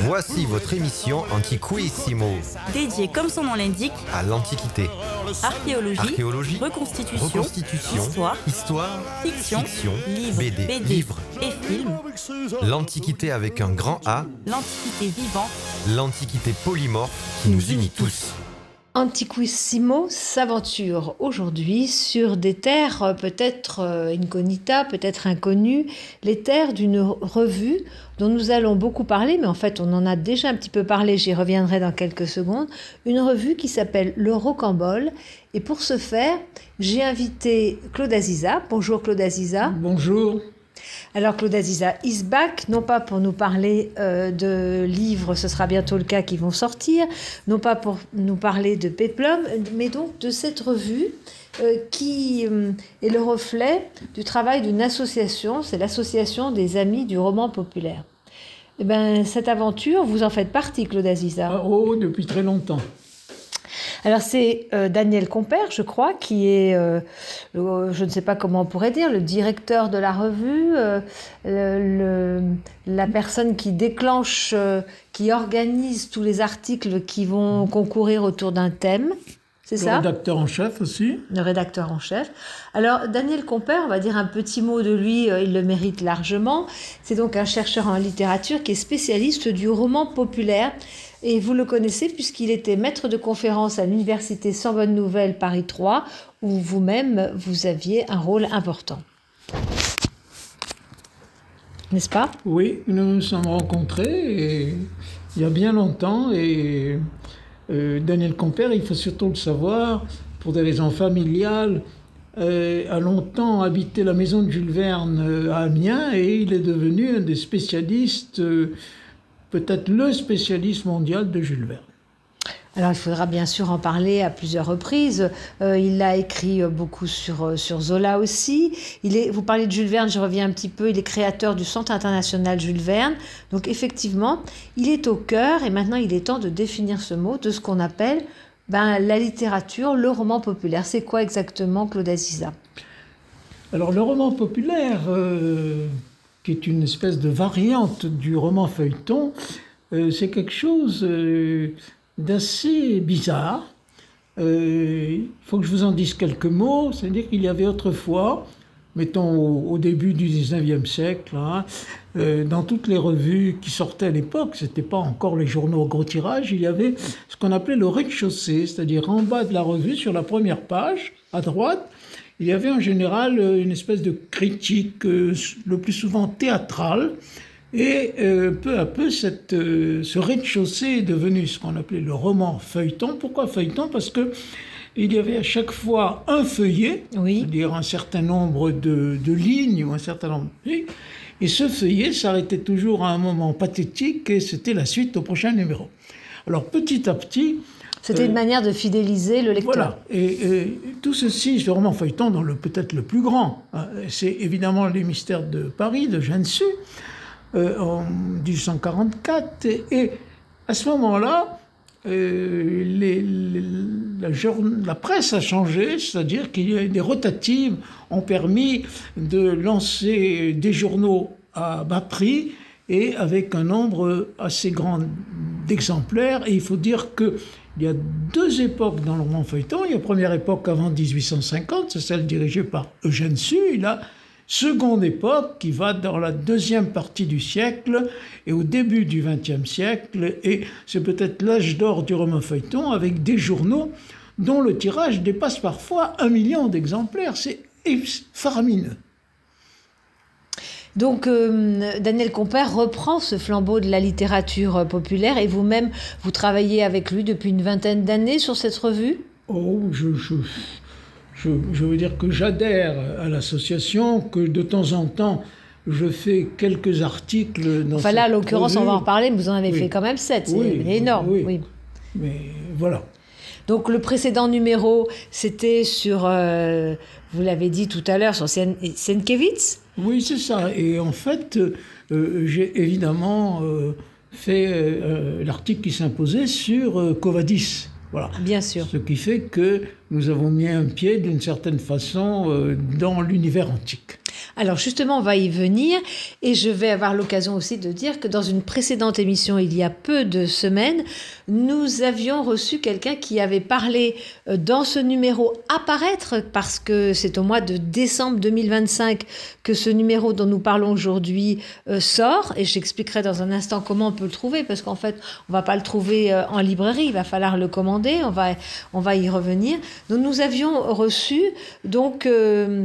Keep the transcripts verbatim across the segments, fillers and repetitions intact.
Voici votre émission Antiquissimo, dédiée, comme son nom l'indique, à l'Antiquité. Archéologie, Archéologie, reconstitution, reconstitution, histoire, histoire, fiction, fiction, livres, B D, B D livres. et films, L'Antiquité avec un grand A, l'Antiquité vivante, l'Antiquité polymorphe qui nous unit tous. Antiquissimo s'aventure aujourd'hui sur des terres peut-être incognita, peut-être inconnues, les terres d'une revue dont nous allons beaucoup parler, mais en fait on en a déjà un petit peu parlé, j'y reviendrai dans quelques secondes, une revue qui s'appelle Le Rocambole. Et pour ce faire, j'ai invité Claude Aziza. Bonjour Claude Aziza. Bonjour. Alors Claude Aziza is back, non pas pour nous parler euh, de livres, ce sera bientôt le cas, qui vont sortir, non pas pour nous parler de Péplum, mais donc de cette revue euh, qui euh, est le reflet du travail d'une association, c'est l'association des Amis du roman populaire. Et ben, cette aventure, vous en faites partie, Claude Aziza. Oh, depuis très longtemps. Alors c'est euh, Daniel Compère, je crois, qui est, euh, le, je ne sais pas comment on pourrait dire, le directeur de la revue, euh, le, le, la personne qui déclenche, euh, qui organise tous les articles qui vont concourir autour d'un thème. C'est ça ? Le rédacteur en chef aussi. Le rédacteur en chef. Alors, Daniel Compère, on va dire un petit mot de lui, euh, il le mérite largement. C'est donc un chercheur en littérature qui est spécialiste du roman populaire. Et vous le connaissez puisqu'il était maître de conférence à l'université Sorbonne Nouvelle Paris trois, où vous-même, vous aviez un rôle important. N'est-ce pas ? Oui, nous nous sommes rencontrés et, il y a bien longtemps. Et euh, Daniel Compère, il faut surtout le savoir, pour des raisons familiales, euh, a longtemps habité la maison de Jules Verne euh, à Amiens et il est devenu un des spécialistes, euh, peut-être le spécialiste mondial de Jules Verne. Alors, il faudra bien sûr en parler à plusieurs reprises. Euh, il a écrit beaucoup sur, sur Zola aussi. Il est, vous parlez de Jules Verne, je reviens un petit peu. Il est créateur du Centre international Jules Verne. Donc, effectivement, il est au cœur, et maintenant, il est temps de définir ce mot, de ce qu'on appelle ben, la littérature, le roman populaire. C'est quoi exactement, Claude Aziza ? Alors, le roman populaire, euh, qui est une espèce de variante du roman feuilleton, euh, c'est quelque chose... Euh, d'assez bizarre. Euh, il faut que je vous en dise quelques mots. C'est-à-dire qu'il y avait autrefois, mettons au, au début du dix-neuvième siècle, hein, euh, dans toutes les revues qui sortaient à l'époque, c'était pas encore les journaux au gros tirage, il y avait ce qu'on appelait le rez-de-chaussée, c'est-à-dire en bas de la revue, sur la première page, à droite, il y avait en général une espèce de critique, euh, le plus souvent théâtrale. Et euh, peu à peu, cette, euh, ce rez-de-chaussée est devenu ce qu'on appelait le roman feuilleton. Pourquoi feuilleton ? Parce que il y avait à chaque fois un feuillet, oui. C'est-à-dire un certain nombre de, de lignes ou un certain nombre de lignes. Et ce feuillet s'arrêtait toujours à un moment pathétique et c'était la suite au prochain numéro. Alors petit à petit... C'était euh, une manière de fidéliser le lecteur. Voilà. Et, et tout ceci, ce roman feuilleton, dont le, peut-être le plus grand, hein, c'est évidemment Les Mystères de Paris, de Jeanne Sue, Euh, en dix-huit cent quarante-quatre, et, et à ce moment-là, euh, les, les, la, la presse a changé, c'est-à-dire qu'il y a des rotatives ont permis de lancer des journaux à bas prix et avec un nombre assez grand d'exemplaires. Et il faut dire qu'il y a deux époques dans le roman feuilleton. Il y a la première époque avant dix-huit cent cinquante, c'est celle dirigée par Eugène Sue, et là, seconde époque qui va dans la deuxième partie du siècle et au début du vingtième siècle, et c'est peut-être l'âge d'or du roman feuilleton avec des journaux dont le tirage dépasse parfois un million d'exemplaires. C'est faramineux. Donc, euh, Daniel Compère reprend ce flambeau de la littérature populaire et vous-même, vous travaillez avec lui depuis une vingtaine d'années sur cette revue ? Oh, je... je... Je, je veux dire que j'adhère à l'association, que de temps en temps, je fais quelques articles dans Enfin là, à l'occurrence, revue. On va en reparler, mais vous en avez oui. fait quand même sept, c'est oui, énorme. Oui. oui, mais voilà. Donc le précédent numéro, c'était sur, euh, vous l'avez dit tout à l'heure, sur Sienkiewicz ? Oui, c'est ça. Et en fait, euh, j'ai évidemment euh, fait euh, l'article qui s'imposait sur euh, Quo Vadis. Voilà. Bien sûr. Ce qui fait que nous avons mis un pied, d'une certaine façon, euh, dans l'univers antique. Alors justement, on va y venir et je vais avoir l'occasion aussi de dire que dans une précédente émission, il y a peu de semaines, nous avions reçu quelqu'un qui avait parlé dans ce numéro à paraître, parce que c'est au mois de décembre deux mille vingt-cinq que ce numéro dont nous parlons aujourd'hui euh, sort, et j'expliquerai dans un instant comment on peut le trouver, parce qu'en fait, on va pas le trouver euh, en librairie, il va falloir le commander, on va, on va y revenir. Donc nous avions reçu donc euh,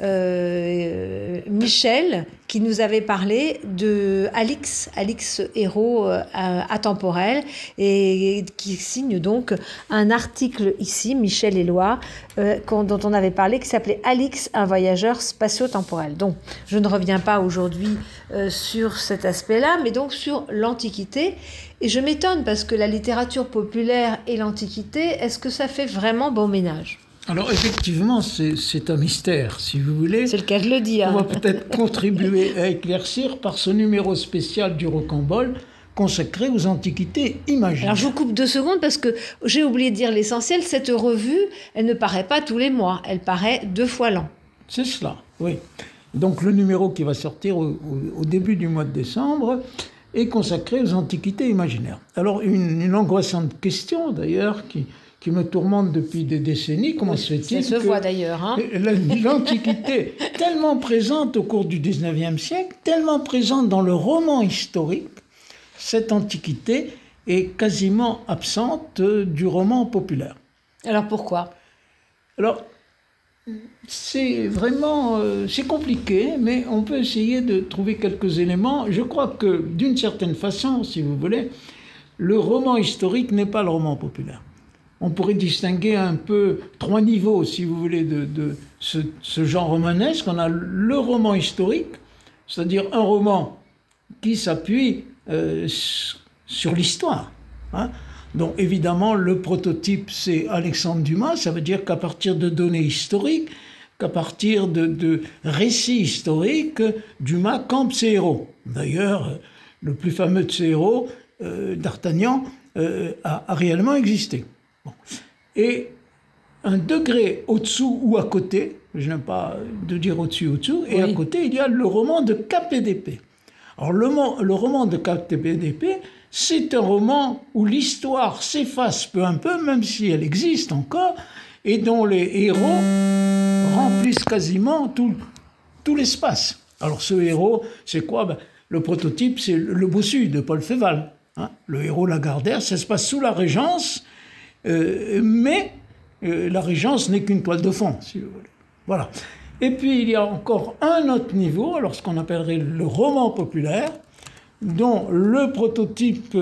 euh, Michel, qui nous avait parlé de Alix, Alix héros euh, atemporel, et qui signe donc un article ici, Michel Éloi, euh, dont on avait parlé, qui s'appelait Alix, un voyageur spatio-temporel. Donc, je ne reviens pas aujourd'hui euh, sur cet aspect-là, mais donc sur l'Antiquité. Et je m'étonne parce que la littérature populaire et l'Antiquité, est-ce que ça fait vraiment bon ménage ? Alors effectivement, c'est, c'est un mystère, si vous voulez. C'est le cas de le dire. On va peut-être contribuer à éclaircir par ce numéro spécial du Rocambole consacré aux antiquités imaginaires. Alors je vous coupe deux secondes parce que j'ai oublié de dire l'essentiel. Cette revue, elle ne paraît pas tous les mois, elle paraît deux fois l'an. C'est cela, oui. Donc le numéro qui va sortir au, au, au début du mois de décembre est consacré aux antiquités imaginaires. Alors une, une angoissante question d'ailleurs qui... qui me tourmente depuis des décennies, comment se fait-il Ça se que voit d'ailleurs. Hein l'Antiquité, tellement présente au cours du dix-neuvième siècle, tellement présente dans le roman historique, cette Antiquité est quasiment absente du roman populaire. Alors pourquoi ? Alors, c'est vraiment euh, c'est compliqué, mais on peut essayer de trouver quelques éléments. Je crois que, d'une certaine façon, si vous voulez, le roman historique n'est pas le roman populaire. On pourrait distinguer un peu trois niveaux, si vous voulez, de, de ce, ce genre romanesque. On a le roman historique, c'est-à-dire un roman qui s'appuie euh, sur l'histoire. Hein. Donc évidemment, le prototype, c'est Alexandre Dumas. Ça veut dire qu'à partir de données historiques, qu'à partir de, de récits historiques, Dumas campe ses héros. D'ailleurs, le plus fameux de ses héros, euh, D'Artagnan, euh, a, a réellement existé. Bon. Et un degré au-dessous ou à côté, je n'aime pas de dire au-dessus ou au-dessous, et oui. À côté, il y a le roman de K P D P. Alors, le, le roman de K P D P, c'est un roman où l'histoire s'efface peu à peu, même si elle existe encore, et dont les héros remplissent quasiment tout, tout l'espace. Alors, ce héros, c'est quoi ? Ben, le prototype, c'est le Bossu de Paul Féval. Hein. Le héros Lagardère, ça se passe sous la Régence, euh, mais euh, la Régence n'est qu'une toile de fond, si vous voulez. Voilà. Et puis, il y a encore un autre niveau, alors ce qu'on appellerait le roman populaire, dont le prototype,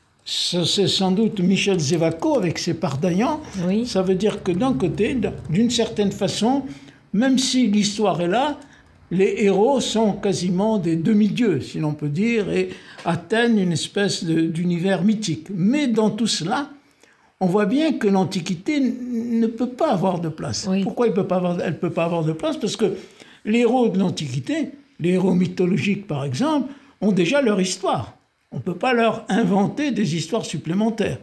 c'est sans doute Michel Zévaco avec ses Pardaillans. Oui. Ça veut dire que d'un côté, d'une certaine façon, même si l'histoire est là, les héros sont quasiment des demi-dieux, si l'on peut dire, et atteignent une espèce de, d'univers mythique. Mais dans tout cela, on voit bien que l'Antiquité ne peut pas avoir de place. Oui. Pourquoi elle ne peut pas avoir de place ? Parce que les héros de l'Antiquité, les héros mythologiques par exemple, ont déjà leur histoire. On ne peut pas leur inventer des histoires supplémentaires.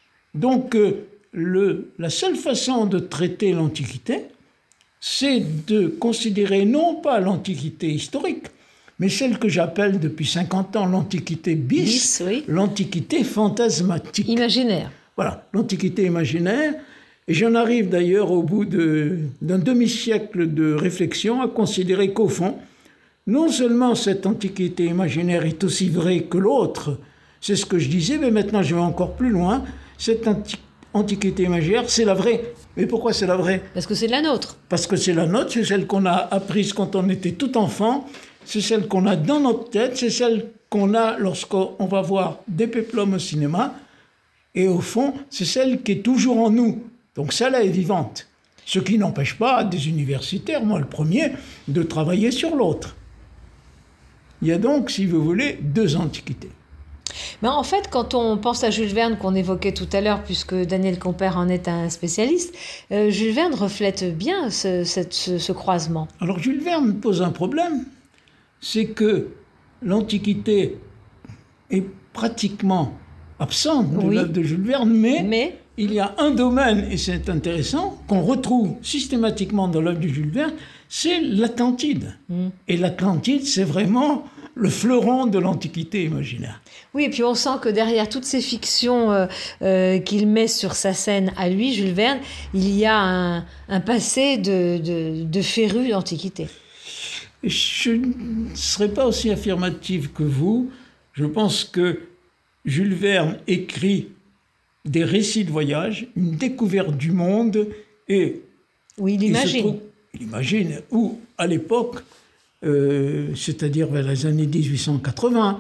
Donc, euh, le, la seule façon de traiter l'Antiquité, c'est de considérer non pas l'Antiquité historique, mais celle que j'appelle depuis cinquante ans l'Antiquité bis, bis oui. l'Antiquité fantasmatique. Imaginaire. Voilà, l'Antiquité imaginaire. Et j'en arrive d'ailleurs au bout de, d'un demi-siècle de réflexion à considérer qu'au fond, non seulement cette Antiquité imaginaire est aussi vraie que l'autre, c'est ce que je disais, mais maintenant je vais encore plus loin, cette anti- Antiquité imaginaire, c'est la vraie. Mais pourquoi c'est la vraie ? Parce que c'est la nôtre. Parce que c'est la nôtre, c'est celle qu'on a apprise quand on était tout enfant, c'est celle qu'on a dans notre tête, c'est celle qu'on a lorsqu'on va voir des péplums au cinéma, et au fond, c'est celle qui est toujours en nous. Donc celle-là est vivante. Ce qui n'empêche pas des universitaires, moi le premier, de travailler sur l'autre. Il y a donc, si vous voulez, deux antiquités. Mais en fait, quand on pense à Jules Verne, qu'on évoquait tout à l'heure, puisque Daniel Compère en est un spécialiste, euh, Jules Verne reflète bien ce, cette, ce, ce croisement. Alors Jules Verne pose un problème, c'est que l'Antiquité est pratiquement absente de oui. l'œuvre de Jules Verne, mais, mais il y a un domaine, et c'est intéressant, qu'on retrouve systématiquement dans l'œuvre de Jules Verne, c'est l'Atlantide. Mm. Et l'Atlantide, c'est vraiment le fleuron de l'Antiquité imaginaire. Oui, et puis on sent que derrière toutes ces fictions euh, euh, qu'il met sur sa scène à lui, Jules Verne, il y a un, un passé de, de, de féru d'Antiquité. Je ne serais pas aussi affirmatif que vous. Je pense que Jules Verne écrit des récits de voyage, une découverte du monde, et oui, il imagine. Trouve, il imagine, où à l'époque, euh, c'est-à-dire vers les années dix-huit cent quatre-vingts,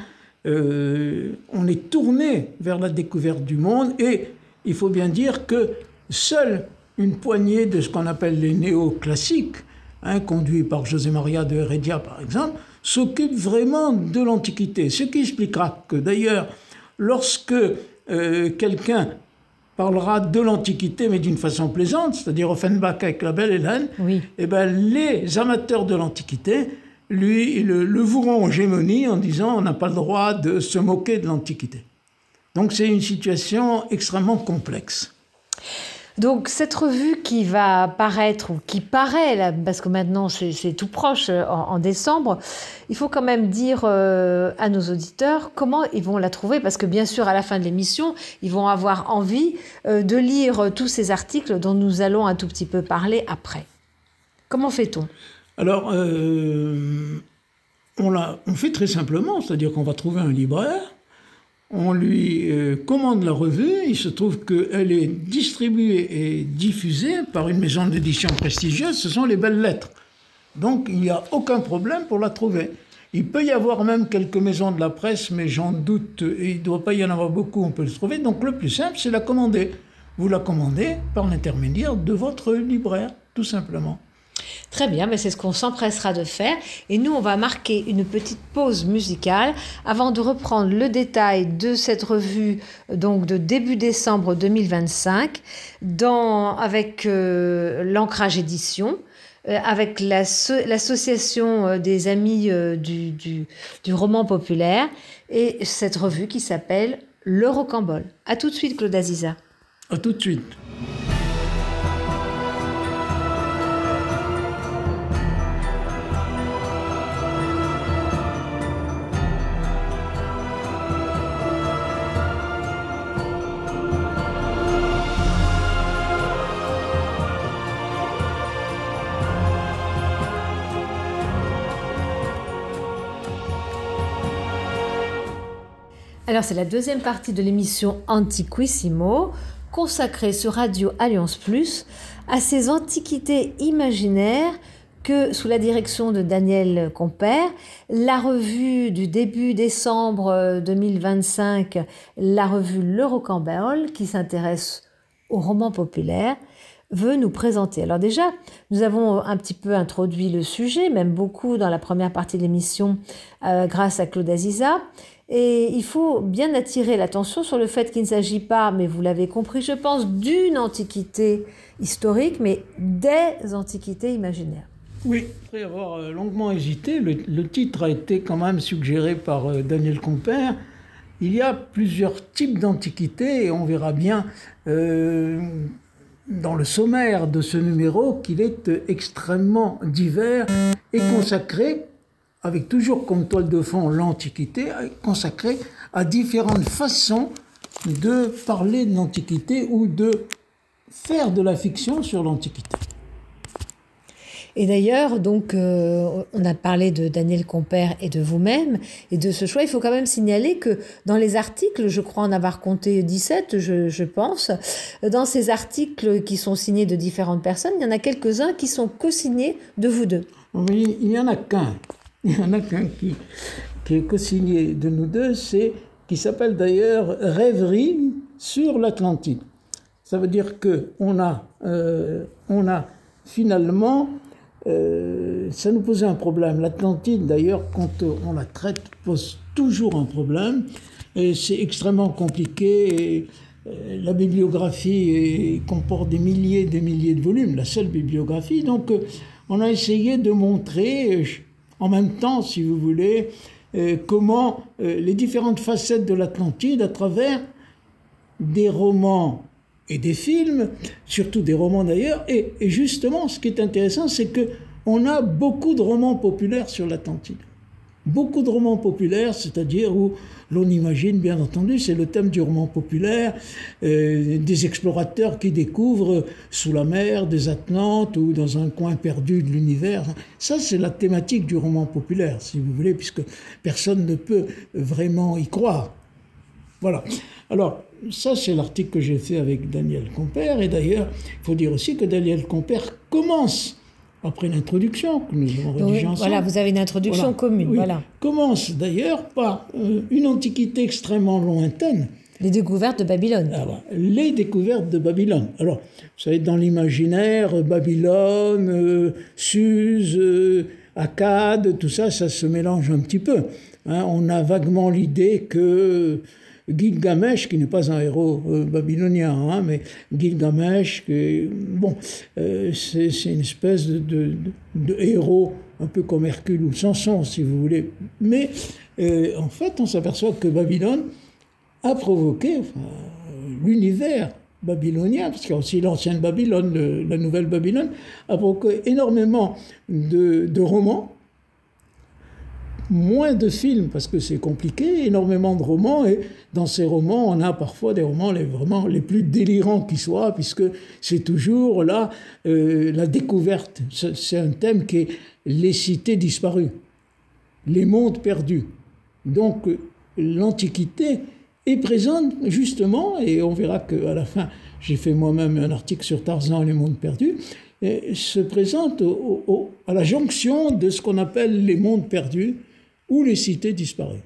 euh, on est tourné vers la découverte du monde, et il faut bien dire que seule une poignée de ce qu'on appelle les néoclassiques, hein, conduits par José María de Heredia par exemple, s'occupent vraiment de l'Antiquité. Ce qui expliquera que d'ailleurs, lorsque Euh, quelqu'un parlera de l'Antiquité, mais d'une façon plaisante, c'est-à-dire Offenbach avec La Belle Hélène, oui. et ben, les amateurs de l'Antiquité, lui, le, le voueront en gémonie en disant on n'a pas le droit de se moquer de l'Antiquité. Donc c'est une situation extrêmement complexe. Donc cette revue qui va paraître, ou qui paraît, là, parce que maintenant c'est, c'est tout proche, en, en décembre, il faut quand même dire euh, à nos auditeurs comment ils vont la trouver, parce que bien sûr à la fin de l'émission, ils vont avoir envie euh, de lire tous ces articles dont nous allons un tout petit peu parler après. Comment fait-on ? Alors, euh, on, la, on fait très simplement, c'est-à-dire qu'on va trouver un libraire, on lui euh, commande la revue, il se trouve qu'elle est distribuée et diffusée par une maison d'édition prestigieuse, ce sont les Belles Lettres. Donc il n'y a aucun problème pour la trouver. Il peut y avoir même quelques maisons de la presse, mais j'en doute, et il ne doit pas y en avoir beaucoup, on peut le trouver. Donc le plus simple, c'est la commander. Vous la commandez par l'intermédiaire de votre libraire, tout simplement. Très bien, mais c'est ce qu'on s'empressera de faire. Et nous, on va marquer une petite pause musicale avant de reprendre le détail de cette revue donc de début décembre deux mille vingt-cinq dans, avec euh, l'Ancrage Édition, euh, avec la, l'association des amis euh, du, du, du roman populaire et cette revue qui s'appelle Le Rocambole. À tout de suite, Claude Aziza. À tout de suite. Alors, c'est la deuxième partie de l'émission Antiquissimo, consacrée sur Radio Alliance Plus à ces antiquités imaginaires que, sous la direction de Daniel Compère, la revue du début décembre deux mille vingt-cinq, la revue Le Rocambole, qui s'intéresse au roman populaire, veut nous présenter. Alors déjà, nous avons un petit peu introduit le sujet, même beaucoup dans la première partie de l'émission, euh, grâce à Claude Aziza. Et il faut bien attirer l'attention sur le fait qu'il ne s'agit pas, mais vous l'avez compris, je pense, d'une antiquité historique, mais des antiquités imaginaires. Oui, après avoir longuement hésité, le, le titre a été quand même suggéré par euh, Daniel Compère. Il y a plusieurs types d'antiquités et on verra bien euh, dans le sommaire de ce numéro qu'il est extrêmement divers et consacré, avec toujours comme toile de fond l'Antiquité, consacrée à différentes façons de parler de l'Antiquité ou de faire de la fiction sur l'Antiquité. Et d'ailleurs, donc, euh, on a parlé de Daniel Compère et de vous-même, et de ce choix. Il faut quand même signaler que dans les articles, je crois en avoir compté dix-sept, je, je pense, dans ces articles qui sont signés de différentes personnes, il y en a quelques-uns qui sont co-signés de vous deux. Oui, il n'y en a qu'un. Il y en a qu'un qui, qui est co-signé de nous deux, c'est, qui s'appelle d'ailleurs Rêverie sur l'Atlantide. Ça veut dire qu'on a, euh, on a finalement, euh, ça nous posait un problème. L'Atlantide, d'ailleurs, quand on la traite, pose toujours un problème. Et c'est extrêmement compliqué. Et, euh, la bibliographie est, comporte des milliers et des milliers de volumes, la seule bibliographie. Donc, euh, on a essayé de montrer... Euh, en même temps, si vous voulez, euh, comment euh, les différentes facettes de l'Atlantide, à travers des romans et des films, surtout des romans d'ailleurs. Et, et justement, ce qui est intéressant, c'est qu'on a beaucoup de romans populaires sur l'Atlantide. Beaucoup de romans populaires, c'est-à-dire où l'on imagine, bien entendu, c'est le thème du roman populaire, euh, des explorateurs qui découvrent sous la mer des Atlantes ou dans un coin perdu de l'univers. Ça, c'est la thématique du roman populaire, si vous voulez, puisque personne ne peut vraiment y croire. Voilà. Alors, ça, c'est l'article que j'ai fait avec Daniel Compère. Et d'ailleurs, il faut dire aussi que Daniel Compère commence, après l'introduction que nous avons rédigée ensemble. Voilà, vous avez une introduction voilà, commune. Oui, voilà. Commence d'ailleurs par euh, une antiquité extrêmement lointaine. Les découvertes de Babylone. Ah, voilà, les découvertes de Babylone. Alors, vous savez, dans l'imaginaire, Babylone, euh, Suse, euh, Akkad, tout ça, ça se mélange un petit peu. Hein, on a vaguement l'idée que Gilgamesh, qui n'est pas un héros euh, babylonien, hein, mais Gilgamesh, que, bon, euh, c'est, c'est une espèce de, de, de, de héros, un peu comme Hercule ou Samson, si vous voulez. Mais euh, en fait, on s'aperçoit que Babylone a provoqué enfin, l'univers babylonien, parce qu'il y a aussi l'ancienne Babylone, le, la nouvelle Babylone, a provoqué énormément de, de romans, moins de films parce que c'est compliqué, énormément de romans, et dans ces romans, on a parfois des romans les, vraiment les plus délirants qui soient, puisque c'est toujours là euh, la découverte. C'est un thème qui est les cités disparues, les mondes perdus. Donc l'Antiquité est présente justement, et on verra qu'à la fin, j'ai fait moi-même un article sur Tarzan et les mondes perdus, et se présente au, au, à la jonction de ce qu'on appelle les mondes perdus, ou les cités disparues.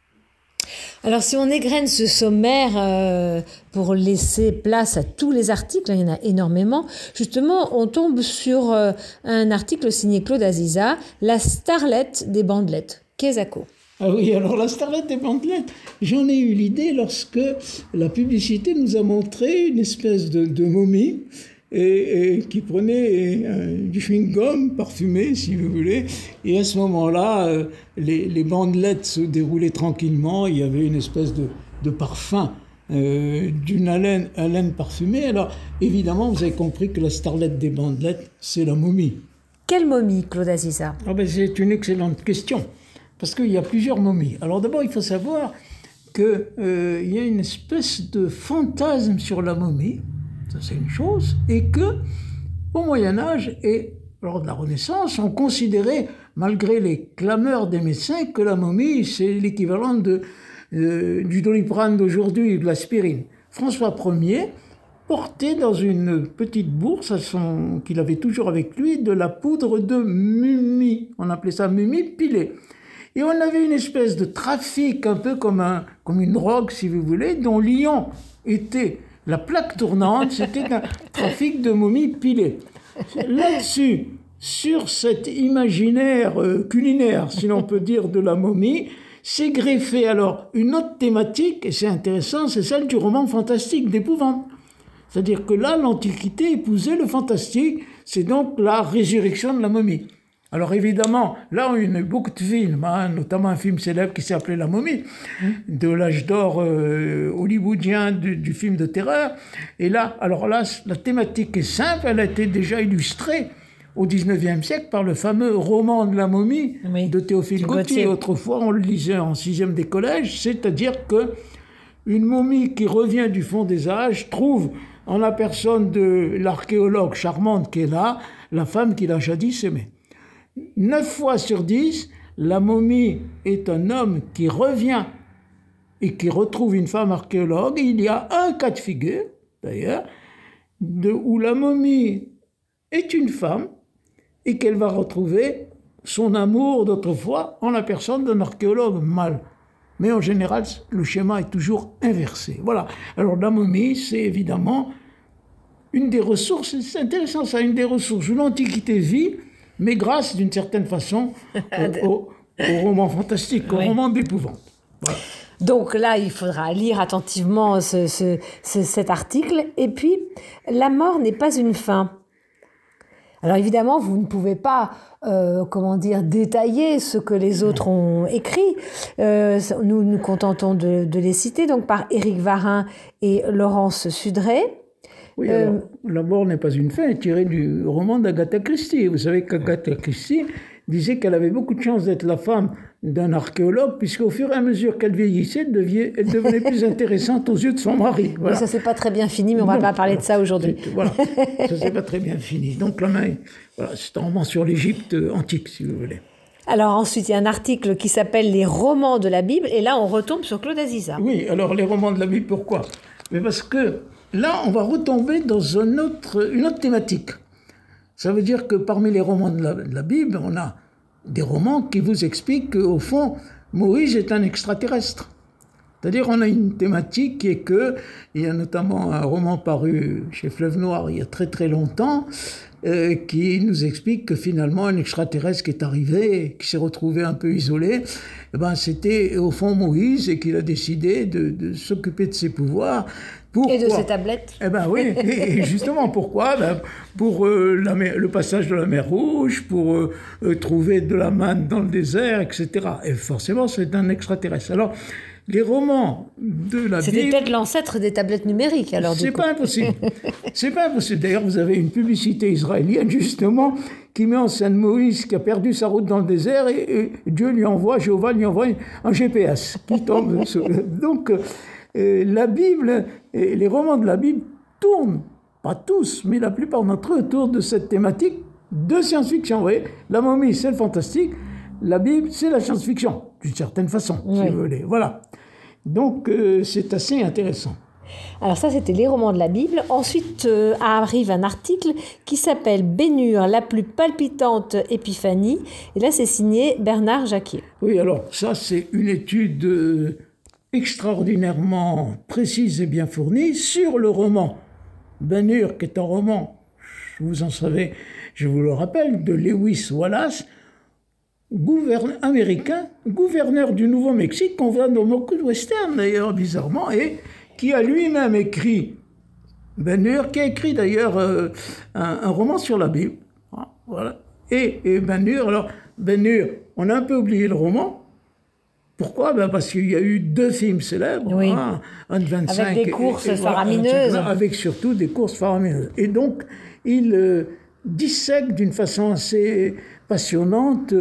Alors, si on égrène ce sommaire euh, pour laisser place à tous les articles, il y en a énormément, justement, on tombe sur euh, un article signé Claude Aziza, La starlette des bandelettes. Kezako. Ah oui, alors la starlette des bandelettes, j'en ai eu l'idée lorsque la publicité nous a montré une espèce de, de momie, Et, et qui prenait euh, du chewing-gum parfumé, si vous voulez. Et à ce moment-là, euh, les, les bandelettes se déroulaient tranquillement. Il y avait une espèce de, de parfum, euh, d'une haleine, haleine parfumée. Alors, évidemment, vous avez compris que la starlette des bandelettes, c'est la momie. Quelle momie, Claude Aziza ? Ah ben, c'est une excellente question, parce qu'il y a plusieurs momies. Alors d'abord, il faut savoir qu'il euh, y a une espèce de fantasme sur la momie. Ça, c'est une chose, et que, au Moyen-Âge et lors de la Renaissance, on considérait, malgré les clameurs des médecins, que la momie, c'est l'équivalent de, euh, du Doliprane d'aujourd'hui, de l'aspirine. François Ier portait dans une petite bourse, à son, qu'il avait toujours avec lui, de la poudre de mumie. On appelait ça mumie pilée. Et on avait une espèce de trafic, un peu comme, un, comme une drogue, si vous voulez, dont Lyon était... La plaque tournante, c'était un trafic de momies pilées. Là-dessus, sur cet imaginaire euh, culinaire, si l'on peut dire, de la momie, s'est greffée alors une autre thématique, et c'est intéressant, c'est celle du roman fantastique, d'épouvante. C'est-à-dire que là, l'Antiquité épousait le fantastique, c'est donc la résurrection de la momie. Alors évidemment, là, on a eu beaucoup de films, hein, notamment un film célèbre qui s'est appelé La Momie, de l'âge d'or euh, hollywoodien du, du film de terreur. Et là, alors là, la thématique est simple, elle a été déjà illustrée au dix-neuvième siècle par le fameux roman de La Momie oui, de Théophile Gautier. Autrefois, on le lisait en sixième des collèges, c'est-à-dire que une momie qui revient du fond des âges trouve en la personne de l'archéologue charmante qui est là, la femme qu'il a jadis aimée. Neuf fois sur dix, la momie est un homme qui revient et qui retrouve une femme archéologue. Il y a un cas de figure, d'ailleurs, de, où la momie est une femme et qu'elle va retrouver son amour d'autrefois en la personne d'un archéologue mâle. Mais en général, le schéma est toujours inversé. Voilà. Alors la momie, c'est évidemment une des ressources, c'est intéressant ça, une des ressources où l'Antiquité vit, mais grâce, d'une certaine façon, au, au, au roman fantastique, au oui. roman d'épouvante. Voilà. Donc là, il faudra lire attentivement ce, ce, ce, cet article. Et puis, la mort n'est pas une fin. Alors évidemment, vous ne pouvez pas, euh, comment dire, détailler ce que les autres ont écrit. Euh, nous nous contentons de, de les citer, donc par Éric Varin et Laurence Sudré. Oui, Euh, alors, La mort n'est pas une fin est tiré du roman d'Agatha Christie. Vous savez qu'Agatha Christie disait qu'elle avait beaucoup de chance d'être la femme d'un archéologue, puisqu'au fur et à mesure qu'elle vieillissait, elle, deviait, elle devenait plus intéressante aux yeux de son mari. Voilà. Mais ça, c'est pas très bien fini, mais on va Non, pas parler de ça aujourd'hui. c'est- Voilà, ça c'est pas très bien fini. Donc la main, voilà, c'est un roman sur l'Égypte antique, si vous voulez. Alors ensuite, il y a un article qui s'appelle « Les romans de la Bible », et là, on retombe sur Claude Aziza. Oui, alors les romans de la Bible, pourquoi? Mais parce que là, on va retomber dans un autre, une autre thématique. Ça veut dire que parmi les romans de la, de la Bible, on a des romans qui vous expliquent qu'au fond, Moïse est un extraterrestre. C'est-à-dire on a une thématique qui est que, il y a notamment un roman paru chez Fleuve Noir il y a très très longtemps, euh, qui nous explique que finalement un extraterrestre qui est arrivé, qui s'est retrouvé un peu isolé, eh ben, c'était au fond Moïse et qu'il a décidé de, de s'occuper de ses pouvoirs. Pourquoi? Et de ses tablettes. Eh ben oui, et justement pourquoi? Ben, pour euh, la mer, le passage de la mer Rouge, pour euh, euh, trouver de la manne dans le désert, et cetera. Et forcément, c'est un extraterrestre. Alors, les romans de la C'était Bible... peut-être l'ancêtre des tablettes numériques, alors du C'est coup. pas impossible. C'est pas impossible. D'ailleurs, vous avez une publicité israélienne, justement, qui met en scène Moïse qui a perdu sa route dans le désert et, et Dieu lui envoie, Jéhovah lui envoie un G P S qui tombe sur... Donc, euh, la Bible, et les romans de la Bible tournent, pas tous, mais la plupart d'entre eux, autour de cette thématique de science-fiction. Vous voyez, la momie, c'est le fantastique. La Bible, c'est la science-fiction, d'une certaine façon, si Oui. vous voulez. Voilà. Donc, euh, c'est assez intéressant. Alors ça, c'était les romans de la Bible. Ensuite euh, arrive un article qui s'appelle « Bénure, la plus palpitante épiphanie ». Et là, c'est signé Bernard Jacquier. Oui, alors ça, c'est une étude euh, extraordinairement précise et bien fournie sur le roman Ben-Hur, qui est un roman, vous en savez, je vous le rappelle, de Lewis Wallace, gouverneur américain, gouverneur du Nouveau-Mexique, qu'on voit dans beaucoup de westerns d'ailleurs, bizarrement, et qui a lui-même écrit Ben-Hur, qui a écrit d'ailleurs euh, un, un roman sur la Bible. Voilà. Et, et Ben-Hur, alors Ben-Hur, on a un peu oublié le roman. Pourquoi? Ben parce qu'il y a eu deux films célèbres, Oui. hein, un de vingt-cinq Avec des et- courses et voilà, faramineuses. avec surtout des courses faramineuses. Et donc, il euh, dissèque d'une façon assez passionnante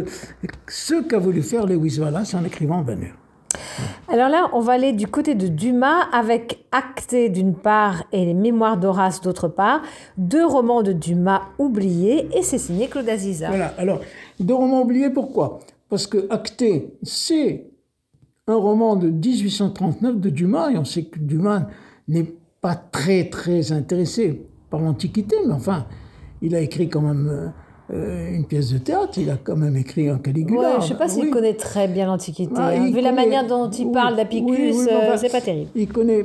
ce qu'a voulu faire Lewis Wallace en écrivant Ben-Hur. Alors là, on va aller du côté de Dumas avec Acté d'une part et les Mémoires d'Horace d'autre part, deux romans de Dumas oubliés, et c'est signé Claude Aziza. Voilà, alors, deux romans oubliés, pourquoi? Parce que Acté, c'est un roman de dix-huit cent trente-neuf de Dumas, et on sait que Dumas n'est pas très très intéressé par l'Antiquité, mais enfin, il a écrit quand même euh, une pièce de théâtre, il a quand même écrit un Caligula. Ouais, je ne sais pas s'il Oui. connaît très bien l'Antiquité. Ah, hein. il Vu la connaît- manière dont il oui, parle d'Apicus, oui, oui, mais euh, enfin, c'est pas terrible. Il connaît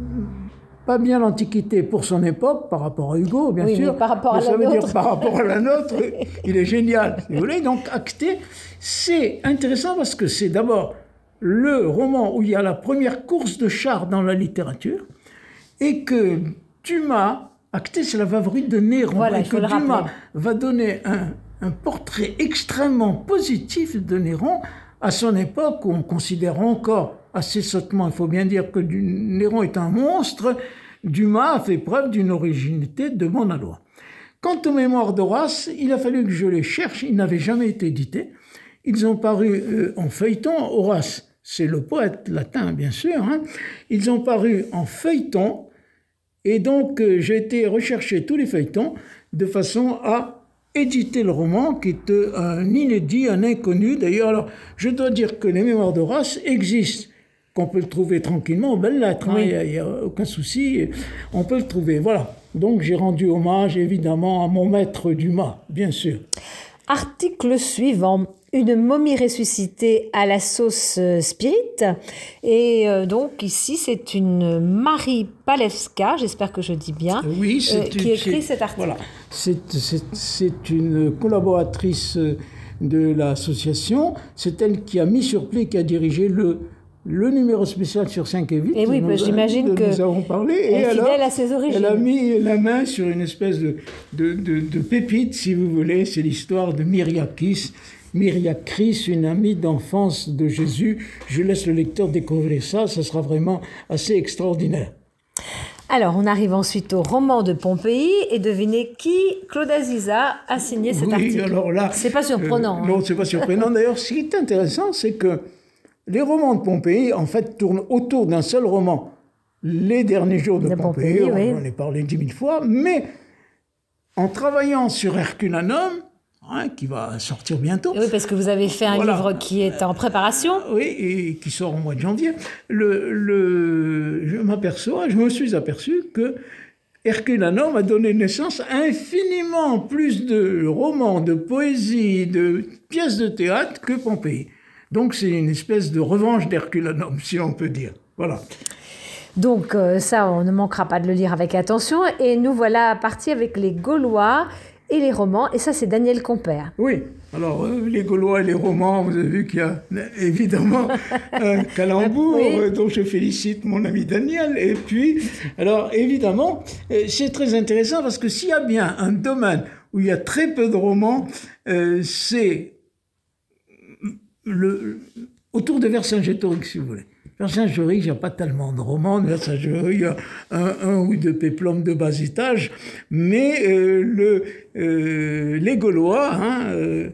pas bien l'Antiquité pour son époque, par rapport à Hugo, bien Oui, sûr. mais par rapport à ça la veut nôtre. dire par rapport à la nôtre, il est génial. Si vous voulez, donc Acté, c'est intéressant parce que c'est d'abord le roman où il y a la première course de chars dans la littérature, et que Dumas, Acté, c'est la favorite de Néron, Voilà, et il faut que le Dumas rappeler. va donner un, un portrait extrêmement positif de Néron à son époque où on considère encore assez sottement, il faut bien dire que du- Néron est un monstre. Dumas a fait preuve d'une originalité de bon aloi. Quant aux Mémoires d'Horace, il a fallu que je les cherche, ils n'avaient jamais été édités. Ils ont paru euh, en feuilleton. Horace, c'est le poète latin, bien sûr. Hein. Ils ont paru en feuilleton. Et donc, euh, j'ai été rechercher tous les feuilletons de façon à éditer le roman, qui est euh, un inédit, un inconnu. D'ailleurs, alors, je dois dire que les Mémoires d'Horace existent, qu'on peut le trouver tranquillement aux belles lettres. Il Oui. n'y a, a aucun souci, on peut le trouver. Voilà. Donc, j'ai rendu hommage, évidemment, à mon maître Dumas, bien sûr. Article suivant. Une momie ressuscitée à la sauce euh, spirit. Et euh, donc ici, c'est une Marie Palewska, j'espère que je dis bien, Oui, c'est euh, une- qui écrit c'est- cet article. Voilà. C'est, c'est, c'est une collaboratrice de l'association. C'est elle qui a mis sur pied, qui a dirigé le, le numéro spécial sur cinq et huit. Et oui, dont bah, nous- j'imagine dont que nous avons parlé. elle Et est alors, fidèle à ses origines. elle a mis la main sur une espèce de, de, de, de pépite, si vous voulez. C'est l'histoire de Myriakis. Myriakris, une amie d'enfance de Jésus. Je laisse le lecteur découvrir ça. Ça sera vraiment assez extraordinaire. Alors, on arrive ensuite au roman de Pompéi et devinez qui Claude Aziza a signé cet Oui, article. alors là, c'est pas surprenant. Euh, hein. non, c'est pas surprenant. D'ailleurs, ce qui est intéressant, c'est que les romans de Pompéi, en fait, tournent autour d'un seul roman. Les derniers jours de, De Pompéi, Pompéi, on oui. en a parlé dix mille fois, mais en travaillant sur Herculanum, hein, qui va sortir bientôt, Et oui, parce que vous avez fait un Voilà. livre qui est en préparation. oui, et qui sort au mois de janvier, le, le, je m'aperçois, je me suis aperçu que Herculanum a donné naissance à infiniment plus de romans, de poésie, de pièces de théâtre que Pompéi. Donc c'est une espèce de revanche d'Herculanum, si on peut dire. Voilà. Donc euh, ça, on ne manquera pas de le lire avec attention. Et nous voilà partis avec les Gaulois et les romans. Et ça, c'est Daniel Compère. Oui, alors euh, les Gaulois et les romans, vous avez vu qu'il y a euh, évidemment un calembour Oui. euh, dont je félicite mon ami Daniel. Et puis, alors évidemment, euh, c'est très intéressant parce que s'il y a bien un domaine où il y a très peu de romans, euh, c'est le, autour de Vercingétorix, si vous voulez. Vercingétorix, il n'y a pas tellement de romans. De Vercingétorix, il y a un, un ou deux péplums de bas étage. Mais euh, le, euh, les Gaulois, hein, euh,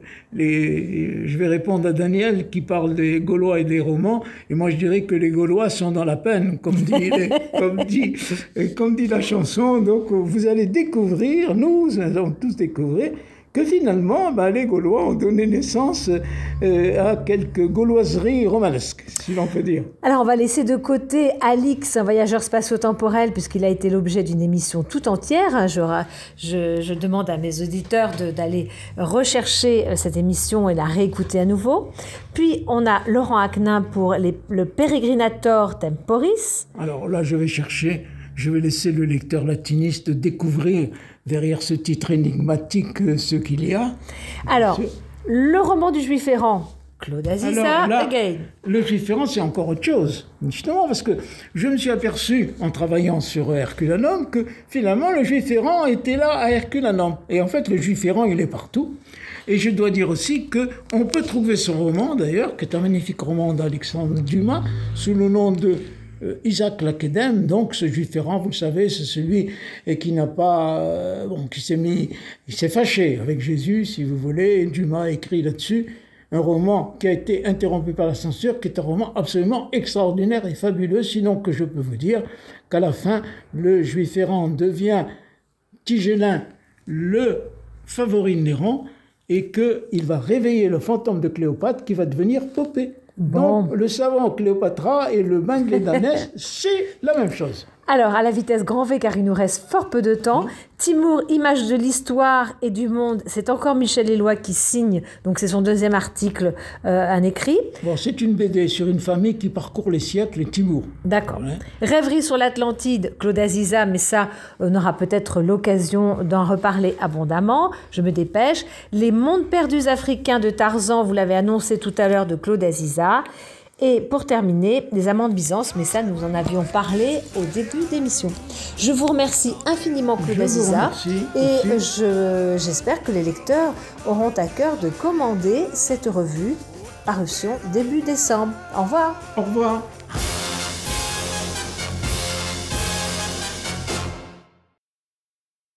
les, je vais répondre à Daniel qui parle des Gaulois et des romans. Et moi, je dirais que les Gaulois sont dans la peine, comme dit, les, comme dit, comme dit la chanson. Donc, vous allez découvrir, nous allons tous découvrir, que finalement, bah, les Gaulois ont donné naissance euh, à quelques gauloiseries romanesques, si l'on peut dire. Alors, on va laisser de côté Alix, un voyageur spatio-temporel, puisqu'il a été l'objet d'une émission tout entière. Je, je, je demande à mes auditeurs de, d'aller rechercher cette émission et la réécouter à nouveau. Puis, on a Laurent Aquin pour les, le Peregrinator Temporis. Alors là, je vais chercher, je vais laisser le lecteur latiniste découvrir derrière ce titre énigmatique euh, ce qu'il y a. Alors, Ce- le roman du Juif errant, Claude Aziza, Alors là, again. le différent, c'est encore autre chose. Justement, parce que je me suis aperçu, en travaillant sur Herculanum, que finalement, le juif errant était là à Herculanum. Et en fait, le juif errant, il est partout. Et je dois dire aussi qu'on peut trouver son roman, d'ailleurs, qui est un magnifique roman d'Alexandre Dumas, sous le nom de euh, Isaac Lakédem. Donc, ce juif errant, vous le savez, c'est celui euh, qui n'a pas... euh, bon, qui s'est mis... Il s'est fâché avec Jésus, si vous voulez. Et Dumas a écrit là-dessus un roman qui a été interrompu par la censure, qui est un roman absolument extraordinaire et fabuleux, sinon que je peux vous dire qu'à la fin, le juif errant devient Tigellin, le favori de Néron, et qu'il va réveiller le fantôme de Cléopâtre qui va devenir Popée. Bon. Donc, le savant Cléopatra et le Mengele d'Anès, c'est la même chose. Alors, à la vitesse grand V, car il nous reste fort peu de temps, Timour, Image de l'histoire et du monde, c'est encore Michel Éloi qui signe, donc c'est son deuxième article, euh, un écrit. Bon, c'est une B D sur une famille qui parcourt les siècles et Timour. D'accord. Ouais. Rêverie sur l'Atlantide, Claude Aziza, mais ça, on aura peut-être l'occasion d'en reparler abondamment. Je me dépêche. Les mondes perdus africains de Tarzan, vous l'avez annoncé tout à l'heure, de Claude Aziza. Et pour terminer, les amants de Byzance, mais ça, nous en avions parlé au début d'émission. Je vous remercie infiniment, Claude Je vous Aziza. remercie Et aussi. je, j'espère que les lecteurs auront à cœur de commander cette revue, parution début décembre. Au revoir. Au revoir.